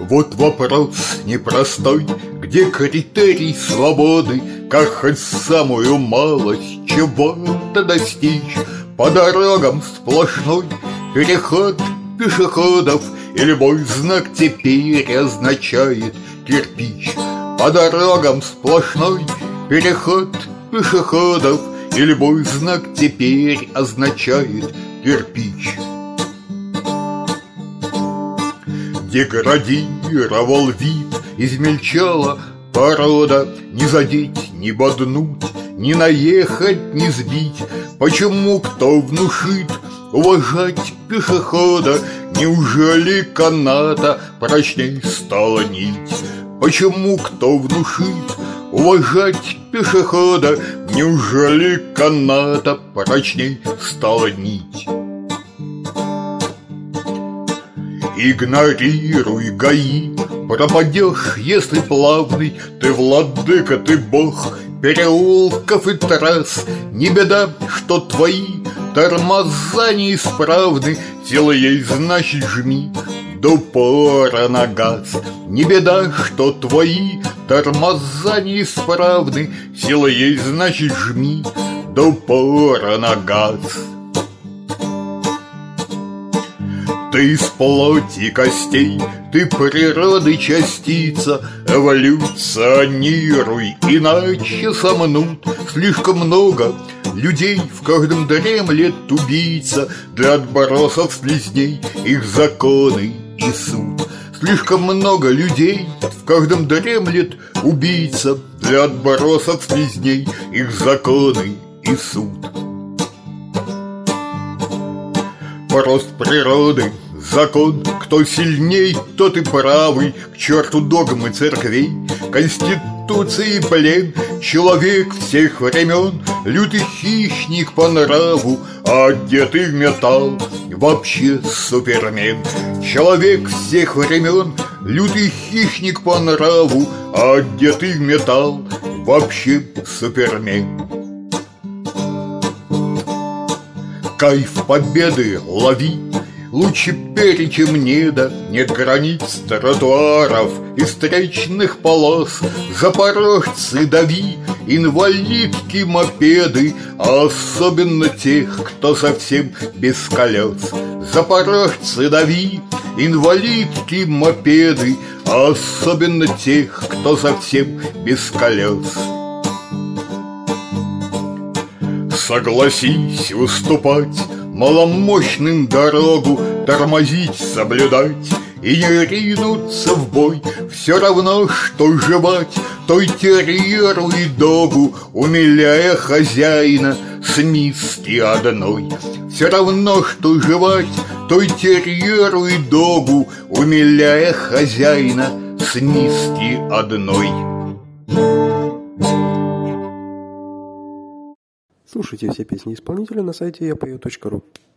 Вот вопрос непростой, где критерий свободы, как хоть самую малость чего-то достичь. По дорогам сплошной переход пешеходов, и любой знак теперь означает кирпич. По дорогам сплошной переход пешеходов, и любой знак теперь означает кирпич. Деградировал вид, измельчала порода, не задеть, не боднуть, не наехать, не сбить. Почему кто внушит уважать пешехода? Неужели каната прочней стала нить? Почему кто внушит уважать пешехода? Неужели каната прочней стала нить? Игнорируй ГАИ, пропадешь, если плавный. Ты владыка, ты бог переулков и трасс. Не беда, что твои тормоза неисправны. Сила есть, значит жми до упора на газ. Не беда, что твои тормоза неисправны. Сила есть, значит жми до упора на газ. Ты из плоти и костей, ты природы частица. Эволюционируй, иначе сомнут. Слишком много людей, в каждом дремлет убийца. Для отбросов слизней их законы и суд. Слишком много людей, в каждом дремлет убийца. Для отбросов слизней их законы и суд. Прост природы, закон, кто сильней, тот и правый. К черту догмы церквей, конституции плен. Человек всех времен, лютый хищник по нраву, одетый в металл, вообще супермен. Человек всех времен, лютый хищник по нраву, одетый в металл, вообще супермен. Кайф победы лови, лучше перечем неда. Нет границ тротуаров и встречных полос. Запорожцы дави, инвалидки, мопеды, а особенно тех, кто совсем без колес. Запорожцы дави, инвалидки, мопеды, а особенно тех, кто совсем без колес. Согласись уступать маломощным дорогу, тормозить, соблюдать и не ринуться в бой. Все равно, что жевать той терьеру и догу, умиляя хозяина с миски одной. Все равно, что жевать той терьеру и догу, умиляя хозяина с миски одной. Слушайте все песни исполнителя на сайте yapою.ru.